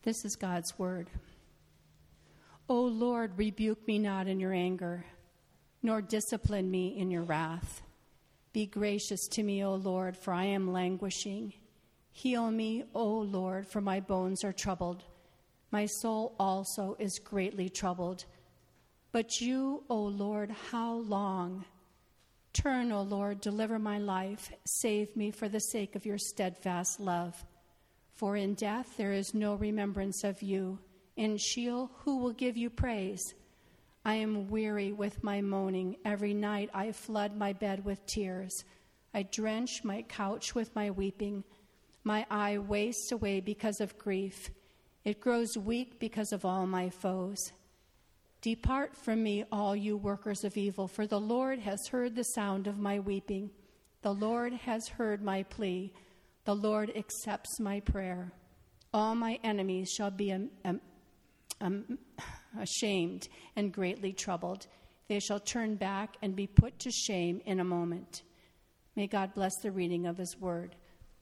This is God's word. O Lord, rebuke me not in your anger, nor discipline me in your wrath. Be gracious to me, O Lord, for I am languishing. Heal me, O Lord, for my bones are troubled. My soul also is greatly troubled. But you, O Lord, how long? Turn, O Lord, deliver my life. Save me for the sake of your steadfast love. For in death there is no remembrance of you. In Sheol, who will give you praise? I am weary with my moaning. Every night I flood my bed with tears. I drench my couch with my weeping. My eye wastes away because of grief. It grows weak because of all my foes. Depart from me, all you workers of evil, for the Lord has heard the sound of my weeping. The Lord has heard my plea. The Lord accepts my prayer. All my enemies shall be ashamed and greatly troubled. They shall turn back and be put to shame in a moment. May God bless the reading of his word.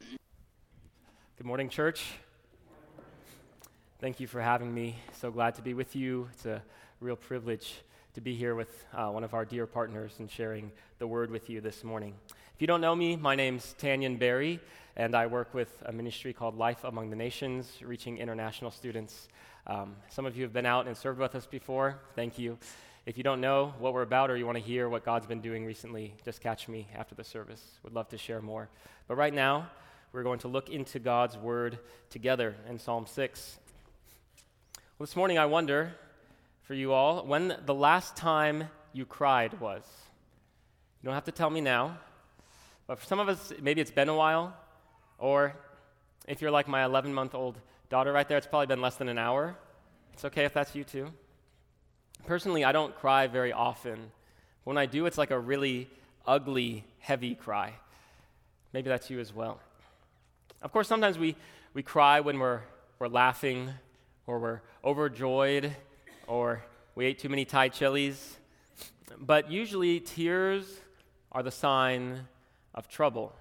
Good morning, church. Thank you for having me. So glad to be with you. It's a real privilege to be here with one of our dear partners and sharing the word with you this morning. If you don't know me, my name's Tanyan Berry, and I work with a ministry called Life Among the Nations, reaching international students. Some of you have been out and served with us before. Thank you. If you don't know what we're about or you want to hear what God's been doing recently, just catch me after the service. Would love to share more. But right now, we're going to look into God's word together in Psalm 6. Well, this morning I wonder, for you all, when the last time you cried was. You don't have to tell me now, but for some of us, maybe it's been a while, or if you're like my 11-month-old daughter right there, it's probably been less than an hour. It's okay if that's you too. Personally, I don't cry very often. When I do, it's like a really ugly, heavy cry. Maybe that's you as well. Of course, sometimes we cry when we're laughing, or we're overjoyed, or we ate too many Thai chilies. But usually, tears are the sign of trouble.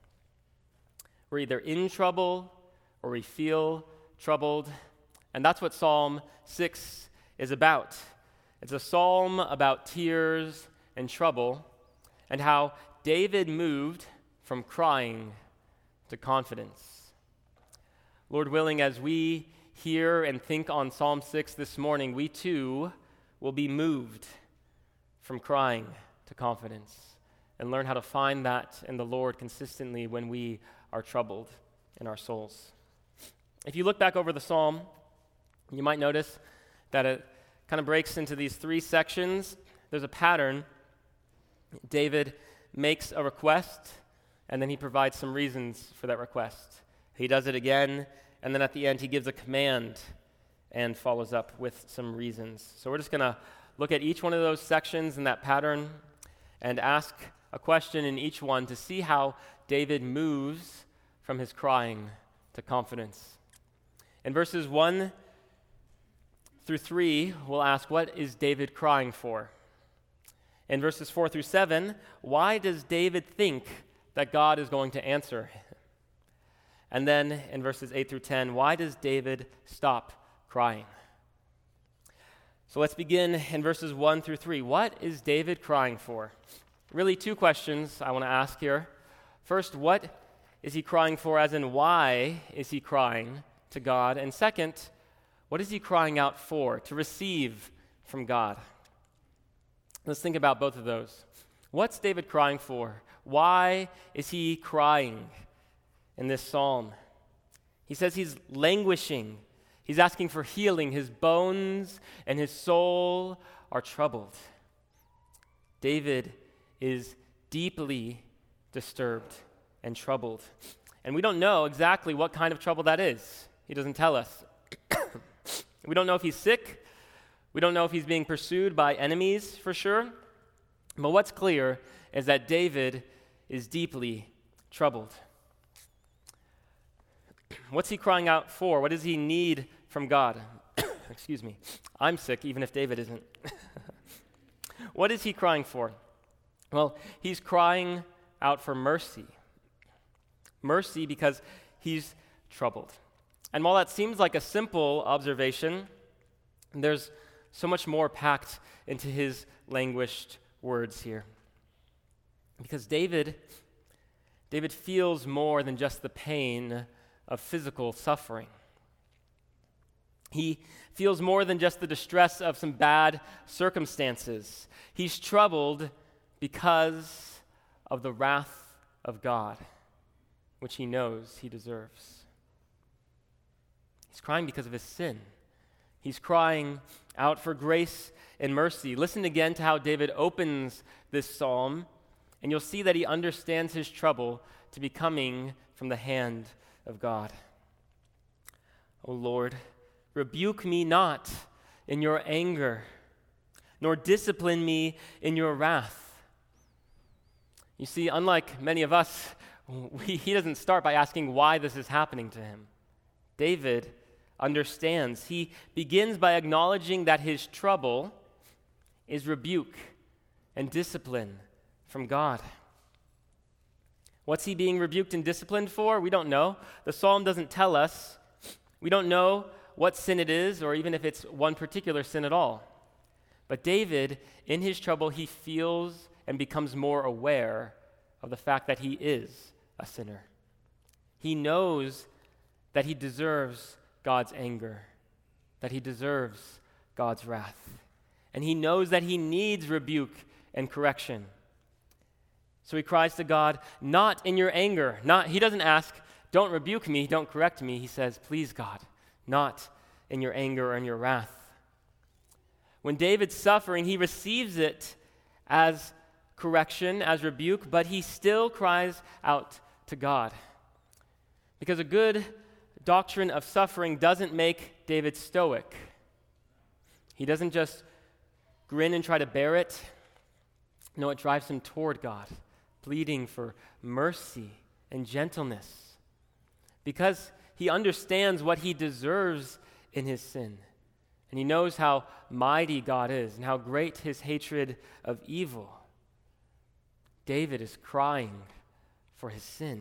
We're either in trouble or we feel troubled. And that's what Psalm 6 is about. It's a psalm about tears and trouble and how David moved from crying to confidence. Lord willing, as we hear and think on Psalm 6 this morning, we too will be moved from crying to confidence and learn how to find that in the Lord consistently when we are troubled in our souls. If you look back over the psalm, you might notice that it kind of breaks into these three sections. There's a pattern. David makes a request, and then he provides some reasons for that request. He does it again, and then at the end he gives a command and follows up with some reasons. So we're just going to look at each one of those sections in that pattern and ask a question in each one to see how David moves from his crying to confidence. In verses 1 through 3, we'll ask, what is David crying for? In verses 4 through 7, why does David think that God is going to answer? And then in verses 8 through 10, why does David stop crying? So let's begin in verses 1 through 3. What is David crying for? Really, two questions I want to ask here. First, what is he crying for, as in why is he crying to God? And second, what is he crying out for, to receive from God? Let's think about both of those. What's David crying for? Why is he crying in this psalm? He says he's languishing. He's asking for healing. His bones and his soul are troubled. David is deeply disturbed and troubled. And we don't know exactly what kind of trouble that is. He doesn't tell us. We don't know if he's sick. We don't know if he's being pursued by enemies for sure. But what's clear is that David is deeply troubled. What's he crying out for? What does he need from God? Excuse me. I'm sick, even if David isn't. What is he crying for? Well, he's crying out for mercy. Mercy because he's troubled. And while that seems like a simple observation, there's so much more packed into his languished words here. Because David feels more than just the pain of physical suffering. He feels more than just the distress of some bad circumstances. He's troubled because of the wrath of God, which he knows he deserves. He's crying because of his sin. He's crying out for grace and mercy. Listen again to how David opens this psalm, and you'll see that he understands his trouble to be coming from the hand of God. O Lord, rebuke me not in your anger, nor discipline me in your wrath. You see, unlike many of us, he doesn't start by asking why this is happening to him. David understands. He begins by acknowledging that his trouble is rebuke and discipline from God. What's he being rebuked and disciplined for? We don't know. The psalm doesn't tell us. We don't know what sin it is, or even if it's one particular sin at all. But David, in his trouble, he feels and becomes more aware of the fact that he is a sinner. He knows that he deserves God's anger, that he deserves God's wrath. And he knows that he needs rebuke and correction. So he cries to God, not in your anger. He doesn't ask, don't rebuke me, don't correct me. He says, please God, not in your anger or in your wrath. When David's suffering, he receives it as correction, as rebuke, but he still cries out to God. Because a good doctrine of suffering doesn't make David stoic. He doesn't just grin and try to bear it. No, it drives him toward God, pleading for mercy and gentleness. Because he understands what he deserves in his sin. And he knows how mighty God is and how great his hatred of evil. David is crying for his sin.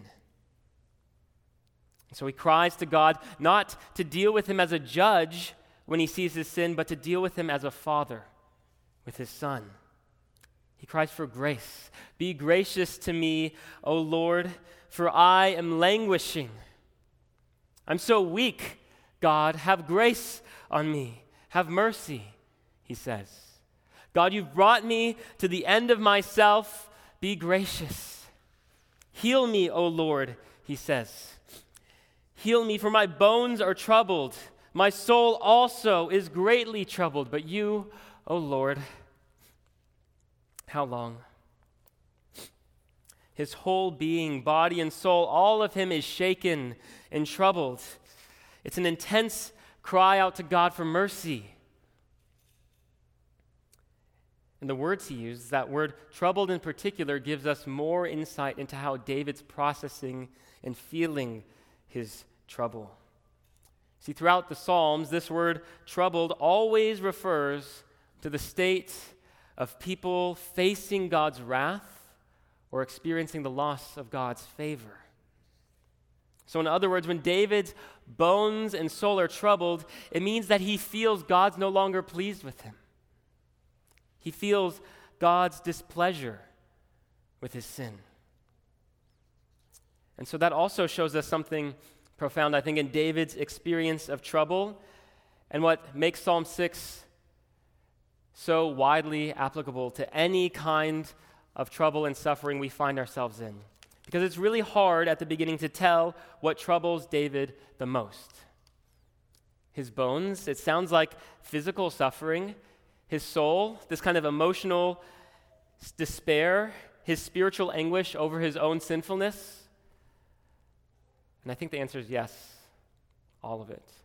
And so he cries to God not to deal with him as a judge when he sees his sin, but to deal with him as a father with his son. He cries for grace. Be gracious to me, O Lord, for I am languishing. I'm so weak, God. Have grace on me. Have mercy, he says. God, you've brought me to the end of myself. Be gracious. Heal me, O Lord, he says. Heal me, for my bones are troubled. My soul also is greatly troubled. But you, O Lord, how long? His whole being, body and soul, all of him is shaken and troubled. It's an intense cry out to God for mercy. And the words he uses, that word troubled in particular, gives us more insight into how David's processing and feeling his trouble. See, throughout the Psalms, this word troubled always refers to the state of people facing God's wrath or experiencing the loss of God's favor. So in other words, when David's bones and soul are troubled, it means that he feels God's no longer pleased with him. He feels God's displeasure with his sin. And so that also shows us something profound, I think, in David's experience of trouble and what makes Psalm 6 so widely applicable to any kind of trouble and suffering we find ourselves in. Because it's really hard at the beginning to tell what troubles David the most. His bones, it sounds like physical suffering. His soul, this kind of emotional despair. His spiritual anguish over his own sinfulness. And I think the answer is yes, all of it.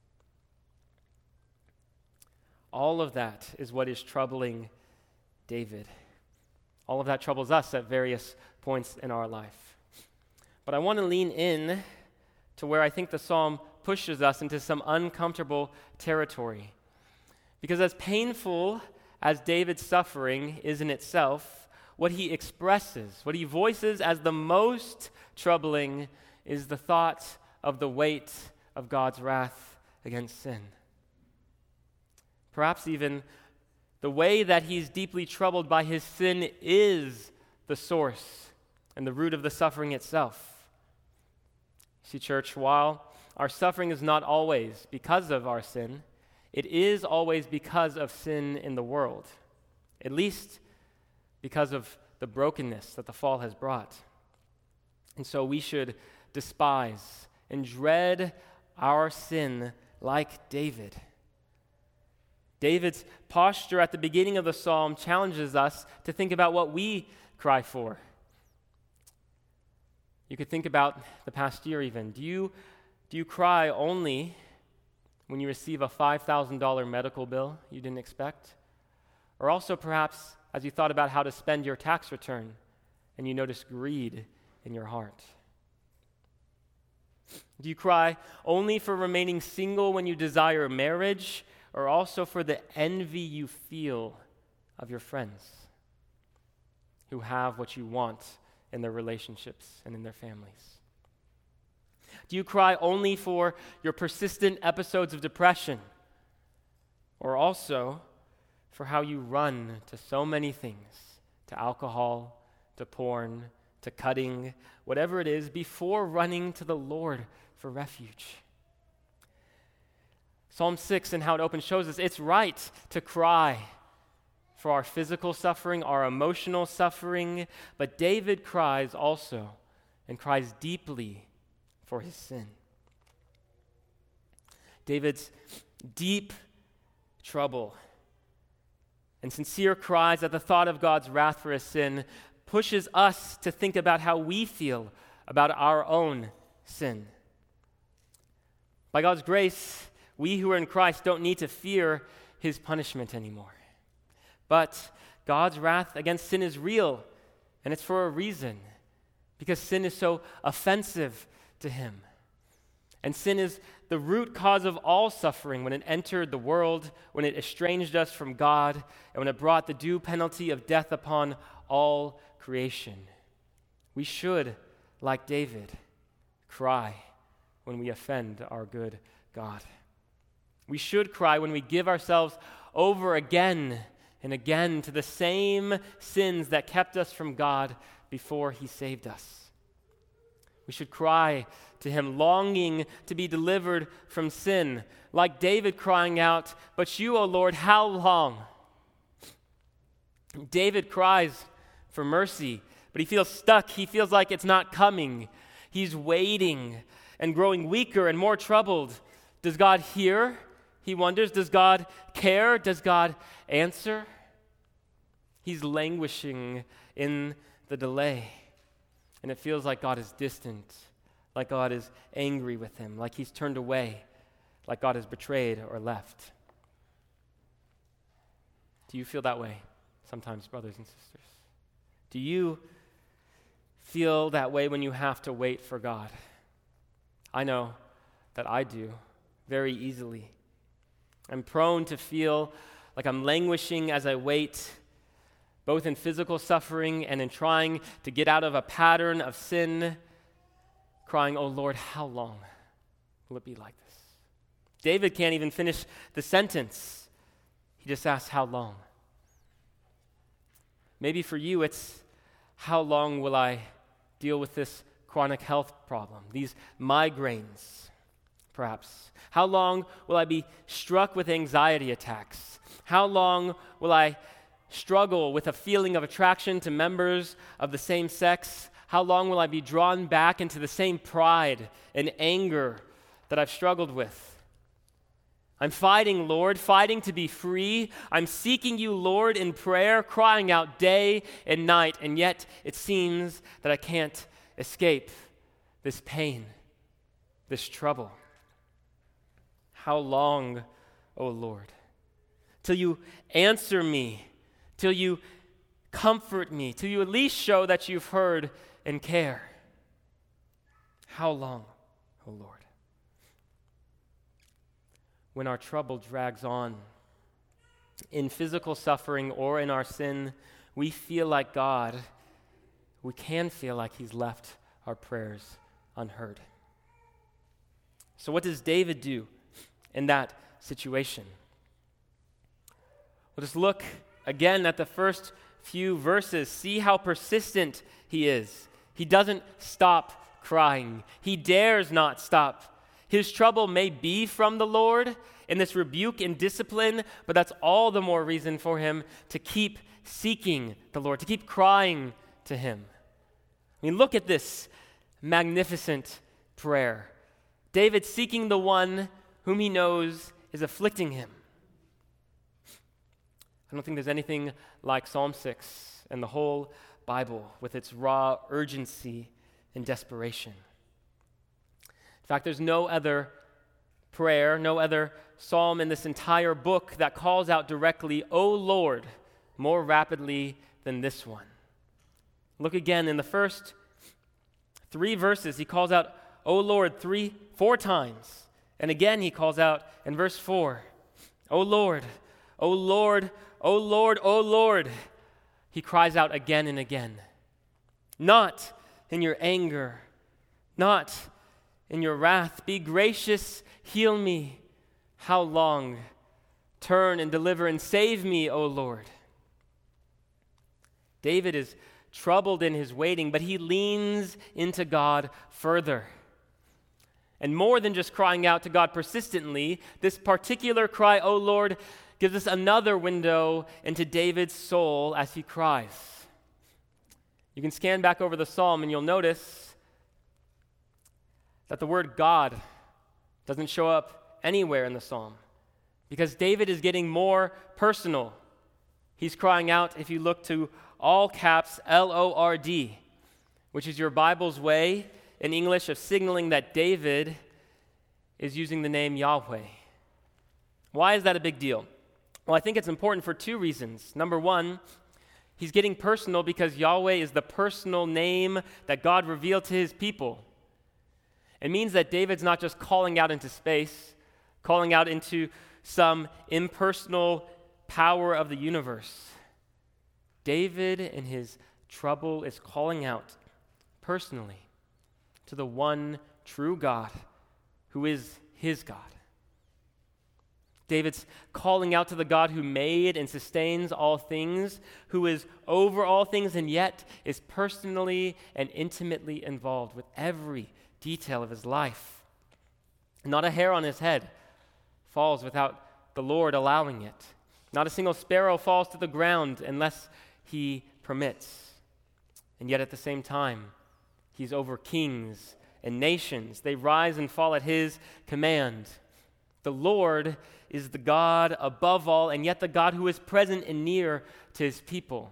All of that is what is troubling David. All of that troubles us at various points in our life. But I want to lean in to where I think the psalm pushes us into some uncomfortable territory. Because as painful as David's suffering is in itself, what he expresses, what he voices as the most troubling is the thought of the weight of God's wrath against sin. Perhaps even the way that he's deeply troubled by his sin is the source and the root of the suffering itself. See, church, while our suffering is not always because of our sin, it is always because of sin in the world, at least because of the brokenness that the fall has brought. And so we should despise and dread our sin like David. David's posture at the beginning of the psalm challenges us to think about what we cry for. You could think about the past year even. Do you cry only when you receive a $5,000 medical bill you didn't expect? Or also perhaps as you thought about how to spend your tax return and you notice greed in your heart? Do you cry only for remaining single when you desire marriage, or also for the envy you feel of your friends who have what you want in their relationships and in their families? Do you cry only for your persistent episodes of depression, or also for how you run to so many things, to alcohol, to porn, to cutting, whatever it is, before running to the Lord for refuge? Psalm 6 and how it opens shows us it's right to cry for our physical suffering, our emotional suffering, but David cries also and cries deeply for his sin. David's deep trouble and sincere cries at the thought of God's wrath for his sin pushes us to think about how we feel about our own sin. By God's grace, we who are in Christ don't need to fear his punishment anymore. But God's wrath against sin is real, and it's for a reason, because sin is so offensive to him. And sin is the root cause of all suffering when it entered the world, when it estranged us from God, and when it brought the due penalty of death upon all creation. We should, like David, cry when we offend our good God. We should cry when we give ourselves over again and again to the same sins that kept us from God before he saved us. We should cry to him, longing to be delivered from sin, like David crying out, "But you, O Lord, how long?" David cries for mercy, but he feels stuck. He feels like it's not coming. He's waiting and growing weaker and more troubled. Does God hear? He wonders. Does God care? Does God answer? He's languishing in the delay, and it feels like God is distant, like God is angry with him, like he's turned away, like God has betrayed or left. Do you feel that way sometimes, brothers and sisters? Do you feel that way when you have to wait for God? I know that I do very easily. I'm prone to feel like I'm languishing as I wait, both in physical suffering and in trying to get out of a pattern of sin, crying, "Oh Lord, how long will it be like this?" David can't even finish the sentence. He just asks, "How long?" Maybe for you, it's, how long will I deal with this chronic health problem, these migraines, perhaps? How long will I be struck with anxiety attacks? How long will I struggle with a feeling of attraction to members of the same sex? How long will I be drawn back into the same pride and anger that I've struggled with? I'm fighting, Lord, fighting to be free. I'm seeking you, Lord, in prayer, crying out day and night, and yet it seems that I can't escape this pain, this trouble. How long, O Lord, till you answer me, till you comfort me, till you at least show that you've heard and care? How long, O Lord? When our trouble drags on, in physical suffering or in our sin, we feel like God, we can feel like he's left our prayers unheard. So what does David do in that situation? We'll just look again at the first few verses. See how persistent he is. He doesn't stop crying. He dares not stop. His trouble may be from the Lord in this rebuke and discipline, but that's all the more reason for him to keep seeking the Lord, to keep crying to him. I mean, look at this magnificent prayer. David seeking the one whom he knows is afflicting him. I don't think there's anything like Psalm 6 and the whole Bible with its raw urgency and desperation. In fact, there's no other prayer, no other psalm in this entire book that calls out directly, "O Lord," more rapidly than this one. Look again in the first 3 verses, he calls out, "O Lord," 4 times. And again he calls out in verse 4, "O Lord, O Lord, O Lord, O Lord." He cries out again and again. "Not in your anger, not in your wrath. Be gracious, heal me. How long? Turn and deliver and save me, O Lord." David is troubled in his waiting, but he leans into God further. And more than just crying out to God persistently, this particular cry, "O Lord," gives us another window into David's soul as he cries. You can scan back over the psalm and you'll notice that the word God doesn't show up anywhere in the psalm because David is getting more personal. He's crying out, if you look to all caps Lord, which is your Bible's way in English of signaling that David is using the name Yahweh. Why is that a big deal? Well, I think it's important for 2 reasons. Number 1, he's getting personal because Yahweh is the personal name that God revealed to his people. It means that David's not just calling out into space, calling out into some impersonal power of the universe. David, in his trouble, is calling out personally to the one true God who is his God. David's calling out to the God who made and sustains all things, who is over all things and yet is personally and intimately involved with every detail of his life. Not a hair on his head falls without the Lord allowing it. Not a single sparrow falls to the ground unless he permits. And yet at the same time, he's over kings and nations. They rise and fall at his command. The Lord is the God above all, and yet the God who is present and near to his people.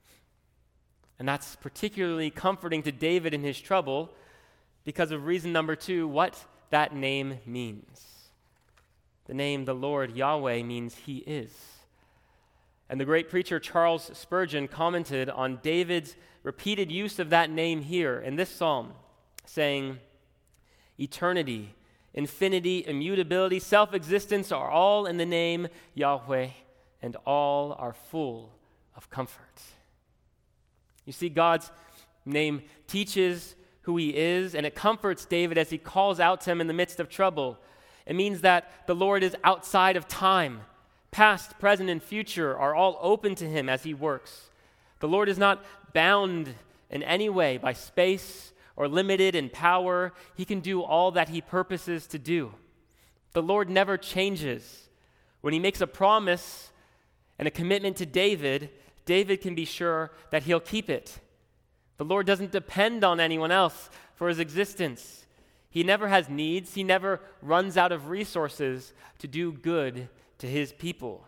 And that's particularly comforting to David in his trouble because of reason number 2, what that name means. The name the Lord Yahweh means he is. And the great preacher Charles Spurgeon commented on David's repeated use of that name here in this psalm, saying, "Eternity, infinity, immutability, self-existence are all in the name Yahweh, and all are full of comfort." You see, God's name teaches who he is, and it comforts David as he calls out to him in the midst of trouble. It means that the Lord is outside of time. Past, present, and future are all open to him as he works. The Lord is not bound in any way by space or limited in power. He can do all that he purposes to do. The Lord never changes. When he makes a promise and a commitment to David, David can be sure that he'll keep it. The Lord doesn't depend on anyone else for his existence. He never has needs. He never runs out of resources to do good to his people.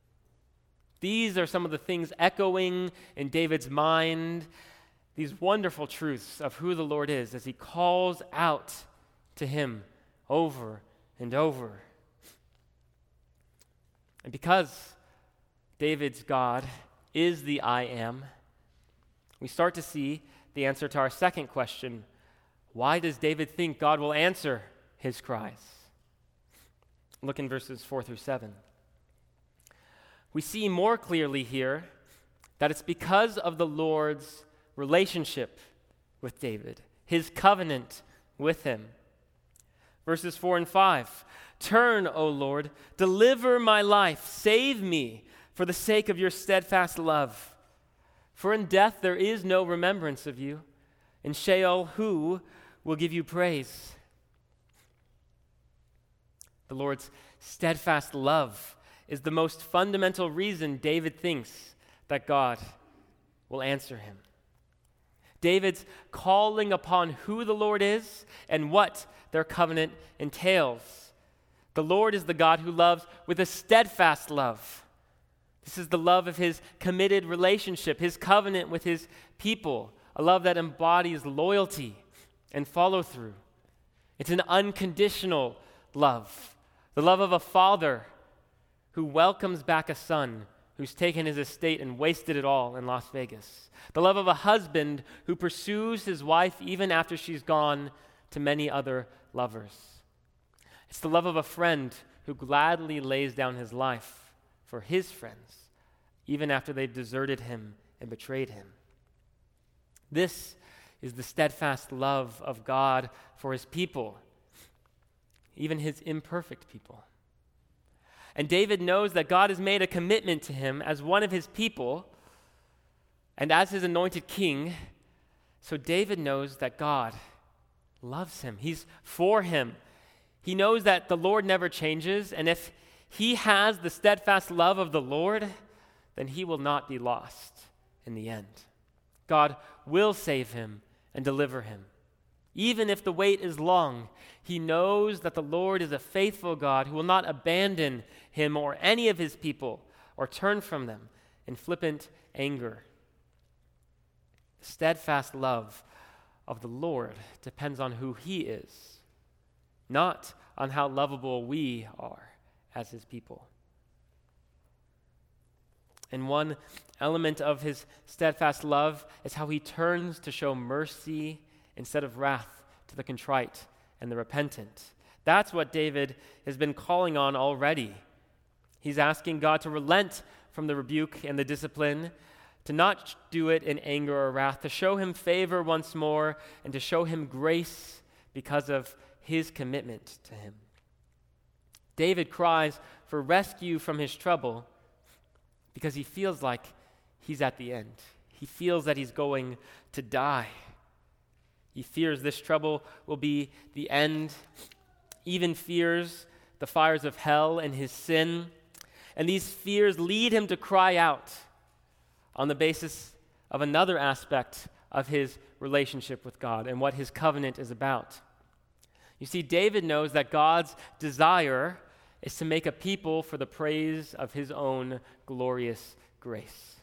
These are some of the things echoing in David's mind, these wonderful truths of who the Lord is as he calls out to him over and over. And because David's God is the I Am, we start to see the answer to our second question. Why does David think God will answer his cries? Look in verses 4 through 7. We see more clearly here that it's because of the Lord's relationship with David, his covenant with him. Verses 4 and 5. Turn, O Lord, deliver my life, save me for the sake of your steadfast love. For in death there is no remembrance of you. In Sheol, who will give you praise? The Lord's steadfast love is the most fundamental reason David thinks that God will answer him. David's calling upon who the Lord is and what their covenant entails. The Lord is the God who loves with a steadfast love. This is the love of his committed relationship, his covenant with his people, a love that embodies loyalty and follow-through. It's an unconditional love, the love of a father who welcomes back a son who's taken his estate and wasted it all in Las Vegas, the love of a husband who pursues his wife even after she's gone to many other lovers. It's the love of a friend who gladly lays down his life for his friends, even after they've deserted him and betrayed him. This is the steadfast love of God for his people, even his imperfect people. And David knows that God has made a commitment to him as one of his people and as his anointed king. So David knows that God loves him. He's for him. He knows that the Lord never changes, and if he has the steadfast love of the Lord, then he will not be lost in the end. God will save him and deliver him. Even if the wait is long, he knows that the Lord is a faithful God who will not abandon him or any of his people or turn from them in flippant anger. The steadfast love of the Lord depends on who he is, not on how lovable we are as his people. And one element of his steadfast love is how he turns to show mercy instead of wrath to the contrite and the repentant. That's what David has been calling on already. He's asking God to relent from the rebuke and the discipline, to not do it in anger or wrath, to show him favor once more, and to show him grace because of his commitment to him. David cries for rescue from his trouble because he feels like he's at the end. He feels that he's going to die. He fears this trouble will be the end, even fears the fires of hell and his sin. And these fears lead him to cry out on the basis of another aspect of his relationship with God and what his covenant is about. You see, David knows that God's desire is to make a people for the praise of his own glorious grace.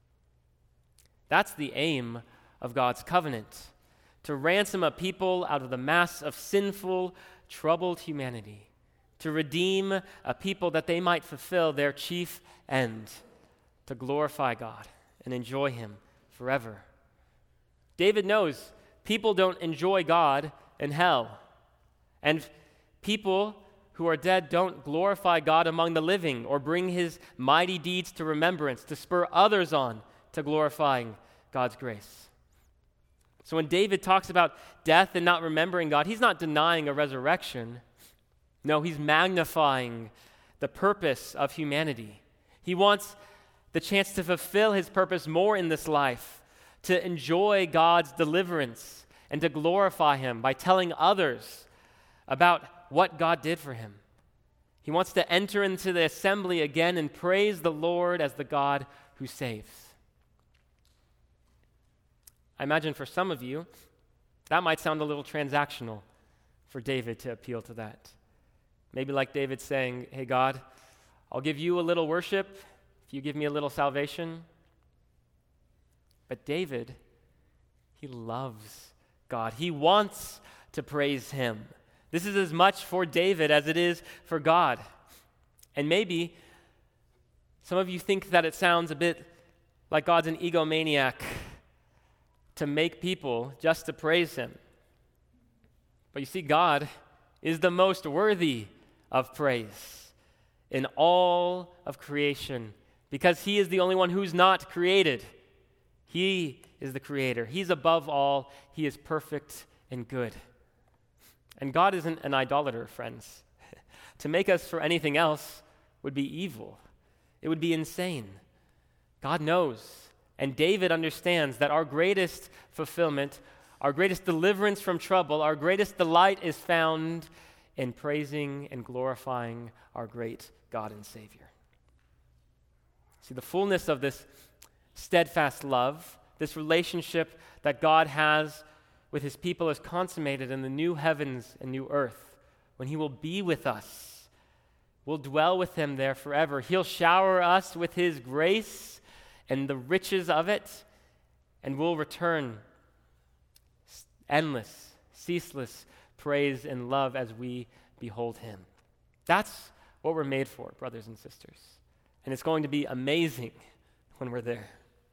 That's the aim of God's covenant, to ransom a people out of the mass of sinful, troubled humanity, to redeem a people that they might fulfill their chief end, to glorify God and enjoy him forever. David knows people don't enjoy God in hell, and people who are dead don't glorify God among the living or bring his mighty deeds to remembrance to spur others on to glorifying God's grace. So when David talks about death and not remembering God, he's not denying a resurrection. No, he's magnifying the purpose of humanity. He wants the chance to fulfill his purpose more in this life, to enjoy God's deliverance and to glorify him by telling others about what God did for him. He wants to enter into the assembly again and praise the Lord as the God who saves. I imagine for some of you, that might sound a little transactional for David to appeal to that. Maybe like David saying, hey God, I'll give you a little worship if you give me a little salvation. But David, he loves God. He wants to praise him. This is as much for David as it is for God. And maybe some of you think that it sounds a bit like God's an egomaniac to make people just to praise him. But you see, God is the most worthy of praise in all of creation because he is the only one who's not created. He is the creator. He's above all. He is perfect and good. And God isn't an idolater, friends. To make us for anything else would be evil. It would be insane. God knows, and David understands that our greatest fulfillment, our greatest deliverance from trouble, our greatest delight is found in praising and glorifying our great God and Savior. See, the fullness of this steadfast love, this relationship that God has with his people is consummated in the new heavens and new earth, when he will be with us. We'll dwell with him there forever. He'll shower us with his grace and the riches of it, and we'll return endless, ceaseless praise and love as we behold him. That's what we're made for, brothers and sisters. And it's going to be amazing when we're there.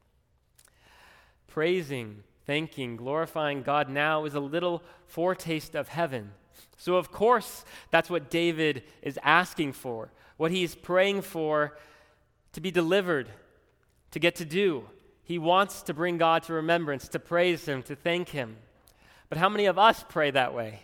Praising, thanking, glorifying God now is a little foretaste of heaven. So of course, that's what David is asking for, what he's praying for to be delivered, to get to do. He wants to bring God to remembrance, to praise him, to thank him. But how many of us pray that way?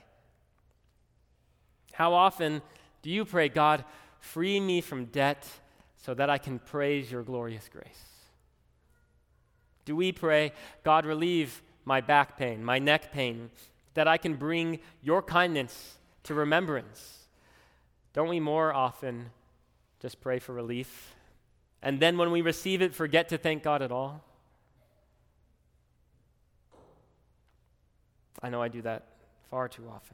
How often do you pray, God, free me from debt so that I can praise your glorious grace? Do we pray, God, relieve my back pain, my neck pain, that I can bring your kindness to remembrance? Don't we more often just pray for relief, and then when we receive it, forget to thank God at all? I know I do that far too often.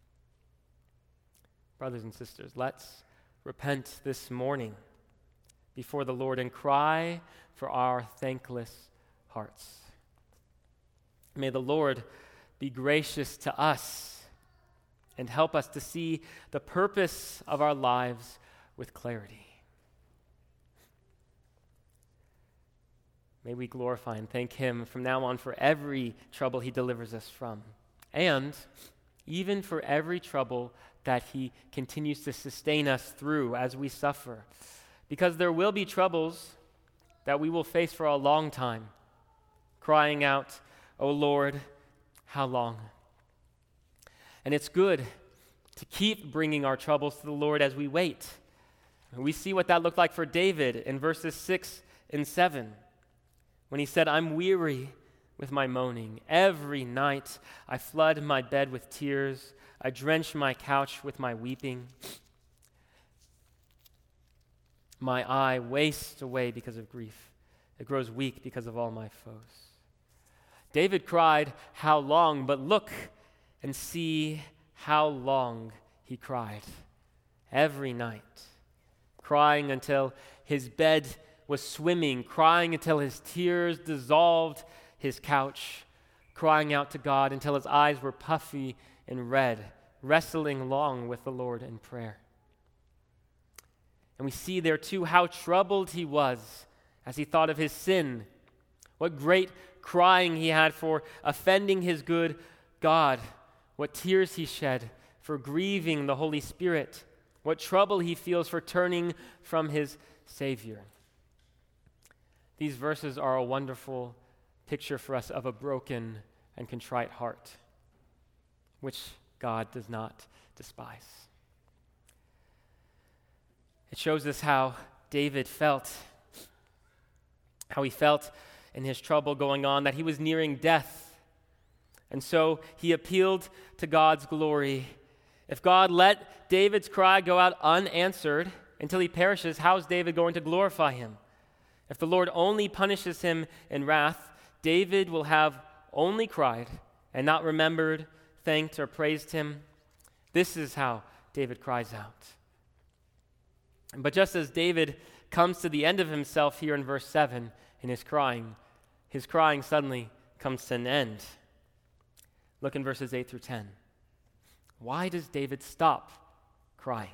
Brothers and sisters, let's repent this morning before the Lord and cry for our thankless hearts. May the Lord be gracious to us and help us to see the purpose of our lives with clarity. May we glorify and thank him from now on for every trouble he delivers us from, and even for every trouble that he continues to sustain us through as we suffer. Because there will be troubles that we will face for a long time, crying out, "O Lord, how long?" And it's good to keep bringing our troubles to the Lord as we wait. We see what that looked like for David in verses 6 and 7, when he said, "I'm weary with my moaning. Every night I flood my bed with tears. I drench my couch with my weeping. My eye wastes away because of grief. It grows weak because of all my foes." David cried, "How long?" But look and see how long he cried. Every night, crying until his bed was swimming, crying until his tears dissolved his couch, crying out to God until his eyes were puffy and red, wrestling long with the Lord in prayer. And we see there too how troubled he was as he thought of his sin. What great crying he had for offending his good God. What tears he shed for grieving the Holy Spirit. What trouble he feels for turning from his Savior. These verses are a wonderful picture for us of a broken and contrite heart, which God does not despise. It shows us how David felt, how he felt in his trouble going on, that he was nearing death. And so he appealed to God's glory. If God let David's cry go out unanswered until he perishes, how is David going to glorify him? If the Lord only punishes him in wrath, David will have only cried and not remembered, thanked, or praised him. This is how David cries out. But just as David comes to the end of himself here in verse 7 in his crying suddenly comes to an end. Look in verses 8 through 10. Why does David stop crying?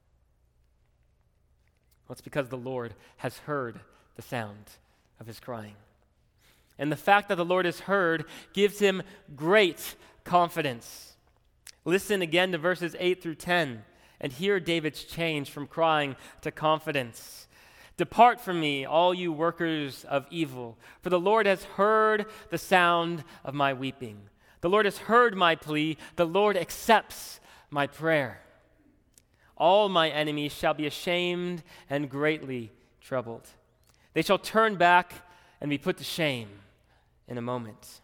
Well, it's because the Lord has heard the sound of his crying. And the fact that the Lord has heard gives him great confidence. Listen again to verses 8 through 10 and hear David's change from crying to confidence. "Depart from me, all you workers of evil, for the Lord has heard the sound of my weeping. The Lord has heard my plea. The Lord accepts my prayer. All my enemies shall be ashamed and greatly troubled. They shall turn back and be put to shame in a moment.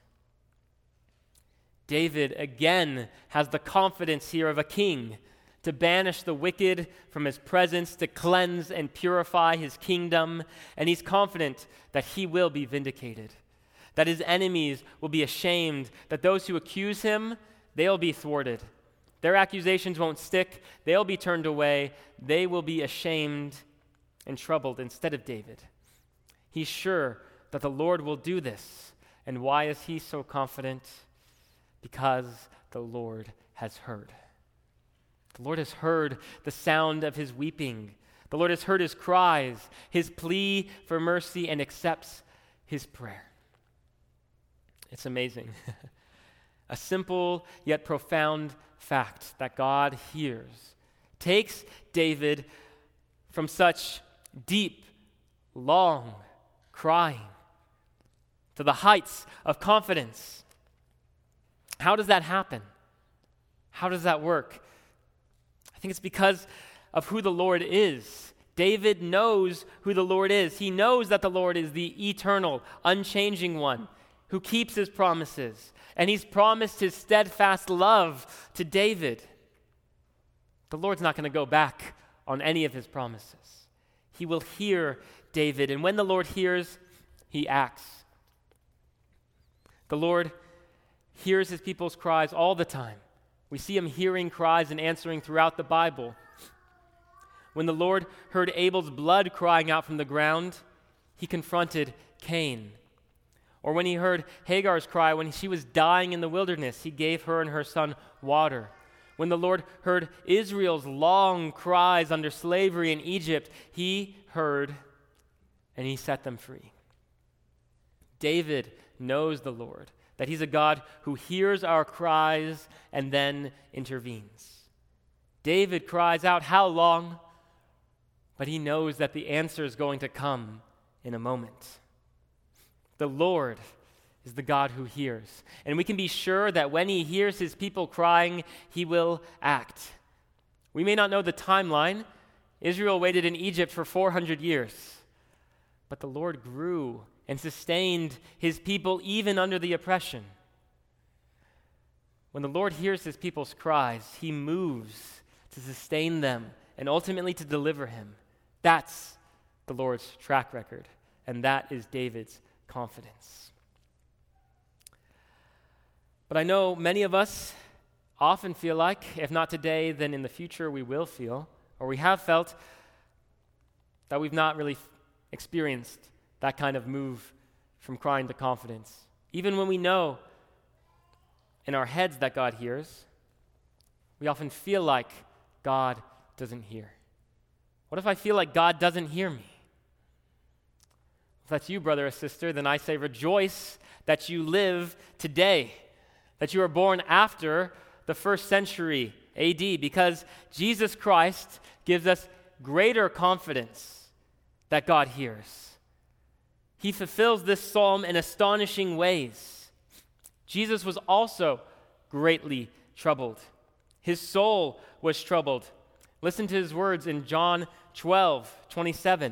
David again has the confidence here of a king to banish the wicked from his presence, to cleanse and purify his kingdom, and he's confident that he will be vindicated, that his enemies will be ashamed, that those who accuse him, they'll be thwarted. Their accusations won't stick, they'll be turned away, they will be ashamed and troubled instead of David. He's sure that the Lord will do this. And why is he so confident? Because the Lord has heard. The Lord has heard the sound of his weeping. The Lord has heard his cries, his plea for mercy, and accepts his prayer. It's amazing. A simple yet profound fact that God hears takes David from such deep, long crying to the heights of confidence. How does that happen? How does that work? I think it's because of who the Lord is. David knows who the Lord is. He knows that the Lord is the eternal, unchanging one who keeps his promises. And he's promised his steadfast love to David. The Lord's not going to go back on any of his promises. He will hear David, and when the Lord hears, he acts. The Lord hears his people's cries all the time. We see him hearing cries and answering throughout the Bible. When the Lord heard Abel's blood crying out from the ground, he confronted Cain. Or when he heard Hagar's cry when she was dying in the wilderness, he gave her and her son water. When the Lord heard Israel's long cries under slavery in Egypt, he heard and he set them free. David knows the Lord, that he's a God who hears our cries and then intervenes. David cries out, "How long?" But he knows that the answer is going to come in a moment. The Lord is the God who hears. And we can be sure that when he hears his people crying, he will act. We may not know the timeline. Israel waited in Egypt for 400 years. But the Lord grew and sustained his people even under the oppression. When the Lord hears his people's cries, he moves to sustain them and ultimately to deliver him. That's the Lord's track record, and that is David's confidence. But I know many of us often feel like, if not today, then in the future we will feel, or we have felt, that we've not really experienced that kind of move from crying to confidence. Even when we know in our heads that God hears, we often feel like God doesn't hear. What if I feel like God doesn't hear me? If that's you, brother or sister, then I say rejoice that you live today, that you are born after the 1st century AD, because Jesus Christ gives us greater confidence that God hears. He fulfills this psalm in astonishing ways. Jesus was also greatly troubled. His soul was troubled. Listen to his words in John 12:27.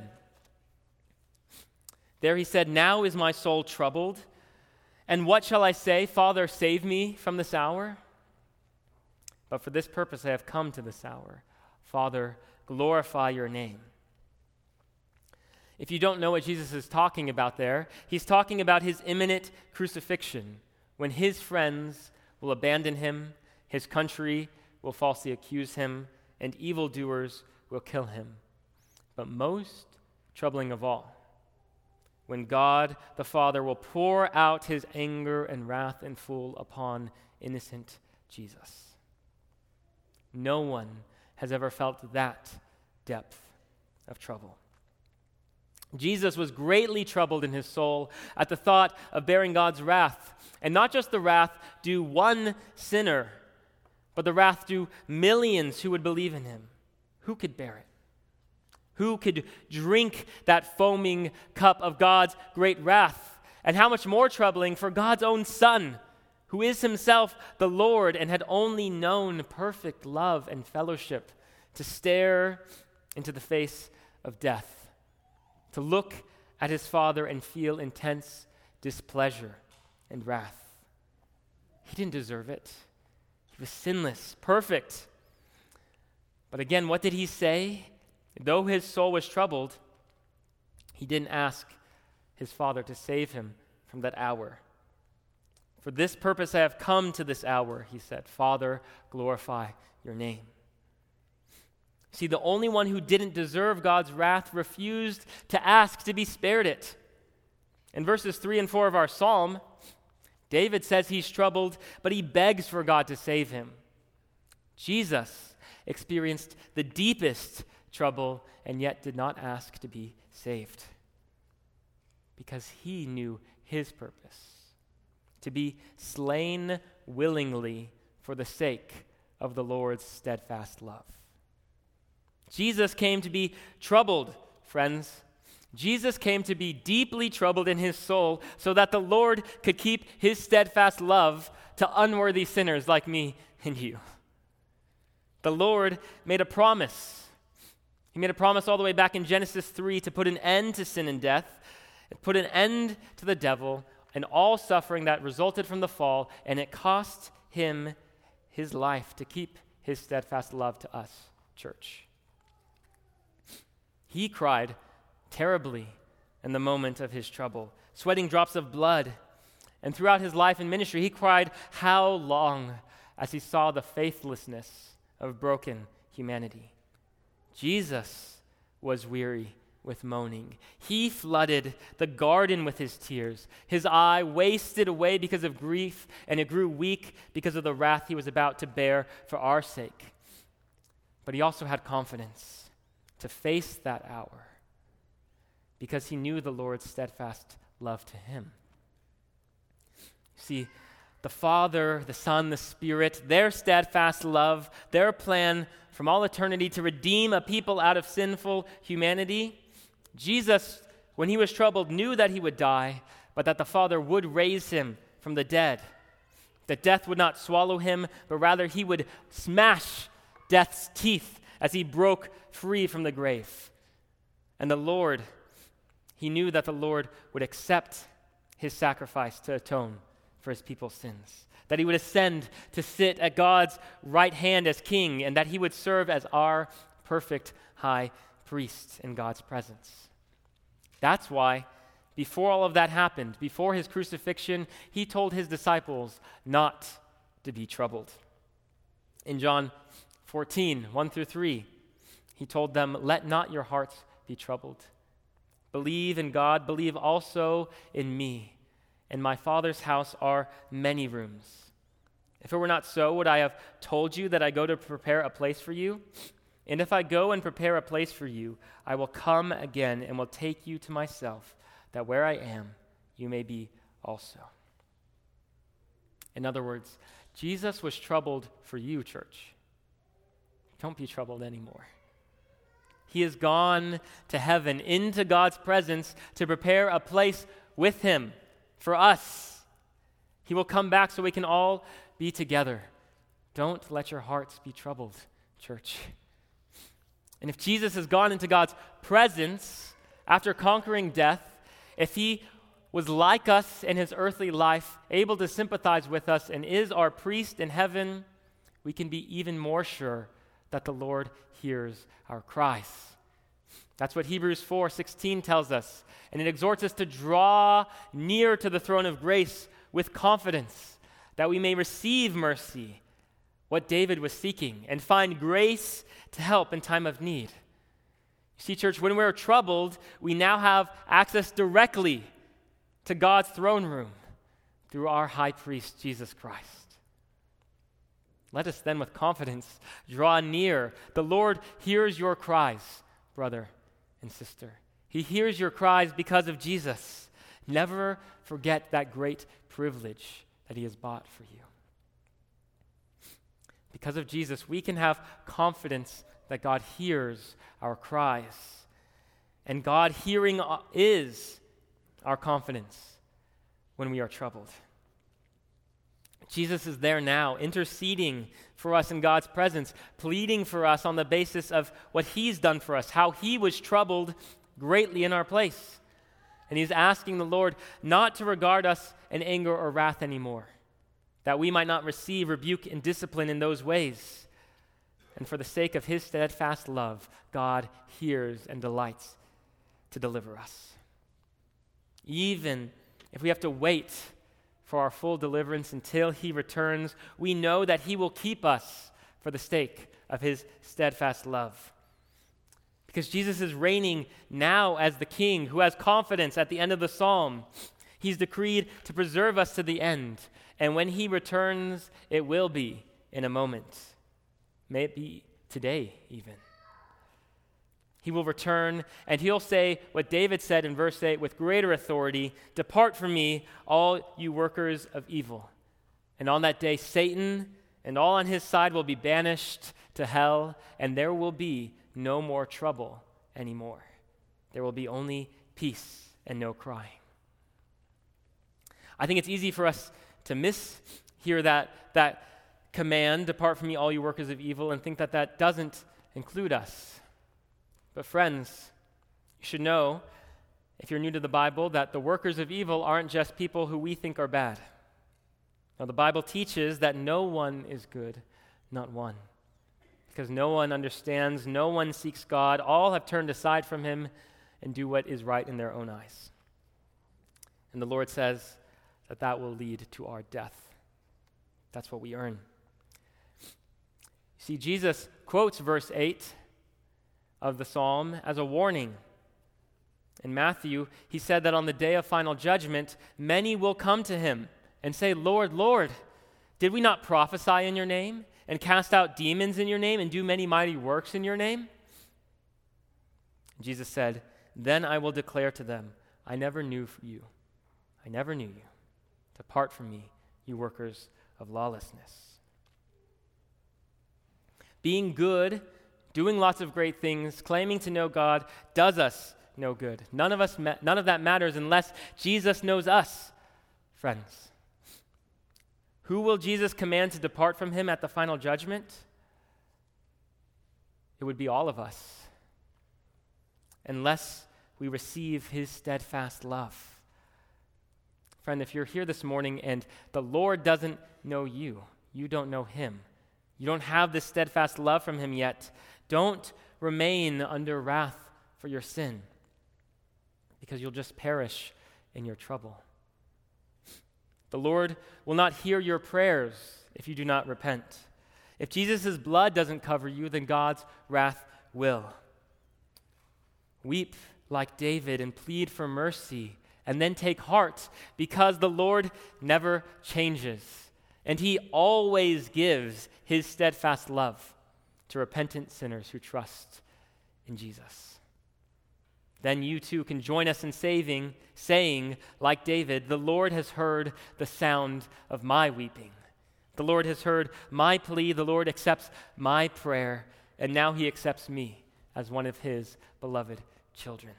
There he said, "Now is my soul troubled, and what shall I say? Father, save me from this hour? But for this purpose I have come to this hour. Father, glorify your name." If you don't know what Jesus is talking about there, he's talking about his imminent crucifixion, when his friends will abandon him, his country will falsely accuse him, and evildoers will kill him. But most troubling of all, when God the Father will pour out his anger and wrath in full upon innocent Jesus. No one has ever felt that depth of trouble. Jesus was greatly troubled in his soul at the thought of bearing God's wrath, and not just the wrath due one sinner, but the wrath due millions who would believe in him. Who could bear it? Who could drink that foaming cup of God's great wrath? And how much more troubling for God's own Son who is himself the Lord and had only known perfect love and fellowship, to stare into the face of death, to look at his Father and feel intense displeasure and wrath. He didn't deserve it. He was sinless, perfect. But again, what did he say? Though his soul was troubled, he didn't ask his Father to save him from that hour. For this purpose I have come to this hour, he said. Father, glorify your name. See, the only one who didn't deserve God's wrath refused to ask to be spared it. In verses 3 and 4 of our psalm, David says he's troubled, but he begs for God to save him. Jesus experienced the deepest trouble and yet did not ask to be saved because he knew his purpose, to be slain willingly for the sake of the Lord's steadfast love. Jesus came to be troubled, friends. Jesus came to be deeply troubled in his soul so that the Lord could keep his steadfast love to unworthy sinners like me and you. The Lord made a promise. He made a promise all the way back in Genesis 3 to put an end to sin and death, put an end to the devil and all suffering that resulted from the fall, and it cost him his life to keep his steadfast love to us, church. He cried terribly in the moment of his trouble, sweating drops of blood. And throughout his life and ministry, he cried, "How long?" as he saw the faithlessness of broken humanity. Jesus was weary with moaning. He flooded the garden with his tears. His eye wasted away because of grief, and it grew weak because of the wrath he was about to bear for our sake. But he also had confidence to face that hour because he knew the Lord's steadfast love to him. See, the Father, the Son, the Spirit, their steadfast love, their plan from all eternity to redeem a people out of sinful humanity. Jesus, when he was troubled, knew that he would die, but that the Father would raise him from the dead. That death would not swallow him, but rather he would smash death's teeth as he broke free from the grave. And the Lord, he knew that the Lord would accept his sacrifice to atone for his people's sins. That he would ascend to sit at God's right hand as king, and that he would serve as our perfect high priest in God's presence. That's why, before all of that happened, before his crucifixion, he told his disciples not to be troubled. In John 14, 1-3, he told them, "Let not your hearts be troubled. Believe in God, believe also in me. In my Father's house are many rooms. If it were not so, would I have told you that I go to prepare a place for you? And if I go and prepare a place for you, I will come again and will take you to myself, that where I am, you may be also." In other words, Jesus was troubled for you, church. Don't be troubled anymore. He has gone to heaven, into God's presence, to prepare a place with him for us. He will come back so we can all be together. Don't let your hearts be troubled, church. And if Jesus has gone into God's presence after conquering death, if he was like us in his earthly life, able to sympathize with us, and is our priest in heaven, we can be even more sure that the Lord hears our cries. That's what Hebrews 4:16 tells us, and it exhorts us to draw near to the throne of grace with confidence, that we may receive mercy, what David was seeking, and find grace to help in time of need. You see, church, when we're troubled, we now have access directly to God's throne room through our high priest, Jesus Christ. Let us then with confidence draw near. The Lord hears your cries, brother and sister. He hears your cries because of Jesus. Never forget that great privilege that he has bought for you. Because of Jesus, we can have confidence that God hears our cries. And God hearing is our confidence when we are troubled. Jesus is there now, interceding for us in God's presence, pleading for us on the basis of what he's done for us, how he was troubled greatly in our place. And he's asking the Lord not to regard us in anger or wrath anymore, that we might not receive rebuke and discipline in those ways. And for the sake of his steadfast love, God hears and delights to deliver us. Even if we have to wait for our full deliverance until he returns, we know that he will keep us for the sake of his steadfast love. Because Jesus is reigning now as the King who has confidence at the end of the psalm. He's decreed to preserve us to the end. And when he returns, it will be in a moment. May it be today even. He will return and he'll say what David said in verse 8 with greater authority, "Depart from me, all you workers of evil." And on that day, Satan and all on his side will be banished to hell, and there will be no more trouble anymore. There will be only peace and no crying. I think it's easy for us to mishear that command, "Depart from me, all you workers of evil," and think that doesn't include us. But friends, you should know, if you're new to the Bible, that the workers of evil aren't just people who we think are bad. Now, the Bible teaches that no one is good, not one. Because no one understands, no one seeks God, all have turned aside from him and do what is right in their own eyes. And the Lord says that will lead to our death. That's what we earn. See, Jesus quotes verse 8 of the psalm as a warning. In Matthew, he said that on the day of final judgment, many will come to him and say, "Lord, Lord, did we not prophesy in your name and cast out demons in your name and do many mighty works in your name?" Jesus said, "Then I will declare to them, I never knew you. I never knew you. Depart from me, you workers of lawlessness." Being good, doing lots of great things, claiming to know God, does us no good. None of that matters unless Jesus knows us, friends. Who will Jesus command to depart from him at the final judgment? It would be all of us, unless we receive his steadfast love. Friend, if you're here this morning and the Lord doesn't know you, you don't know him, you don't have this steadfast love from him yet, don't remain under wrath for your sin, because you'll just perish in your trouble. The Lord will not hear your prayers if you do not repent. If Jesus' blood doesn't cover you, then God's wrath will. Weep like David and plead for mercy, and then take heart, because the Lord never changes, and he always gives his steadfast love to repentant sinners who trust in Jesus. Then you too can join us in saying, like David, "The Lord has heard the sound of my weeping. The Lord has heard my plea. The Lord accepts my prayer, and now he accepts me as one of his beloved children."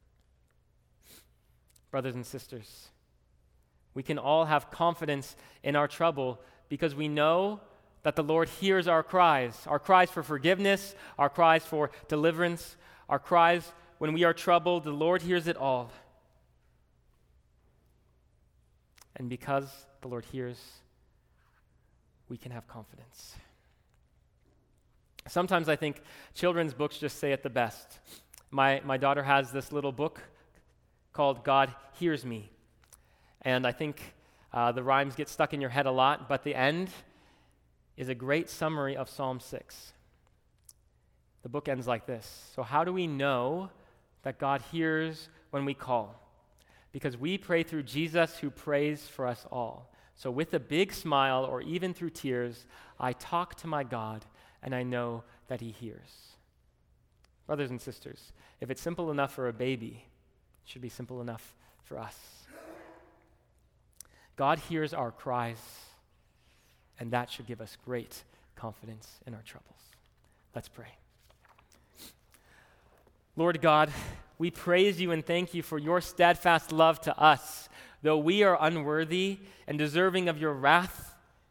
Brothers and sisters, we can all have confidence in our trouble because we know that the Lord hears our cries for forgiveness, our cries for deliverance, our cries when we are troubled. The Lord hears it all. And because the Lord hears, we can have confidence. Sometimes I think children's books just say it the best. My daughter has this little book called "God Hears Me." And I think the rhymes get stuck in your head a lot, but the end is a great summary of Psalm 6. The book ends like this: "So how do we know that God hears when we call? Because we pray through Jesus who prays for us all. So with a big smile or even through tears, I talk to my God and I know that he hears." Brothers and sisters, if it's simple enough for a baby, it should be simple enough for us. God hears our cries, and that should give us great confidence in our troubles. Let's pray. Lord God, we praise you and thank you for your steadfast love to us. Though we are unworthy and deserving of your wrath,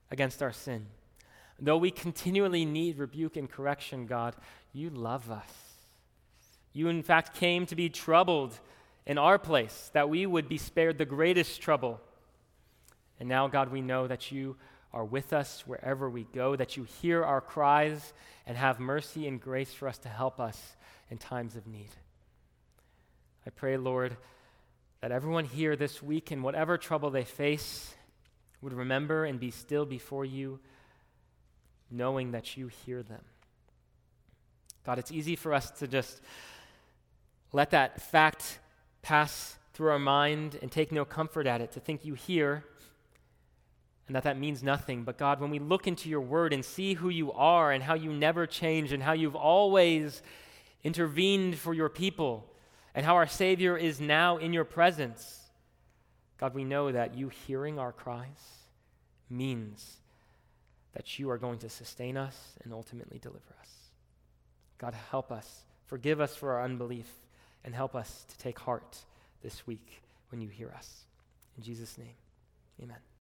against our sin. Though we continually need rebuke and correction, God, you love us. You, in fact, came to be troubled in our place, that we would be spared the greatest trouble. And now, God, we know that you are with us wherever we go, that you hear our cries and have mercy and grace for us to help us in times of need. I pray, Lord, that everyone here this week, in whatever trouble they face, would remember and be still before you, knowing that you hear them. God, it's easy for us to just let that fact pass through our mind and take no comfort at it, to think you hear and that means nothing. But God, when we look into your word and see who you are and how you never change and how you've always intervened for your people and how our Savior is now in your presence, God, we know that you hearing our cries means that you are going to sustain us and ultimately deliver us. God, help us. Forgive us for our unbelief and help us to take heart this week when you hear us. In Jesus' name, amen.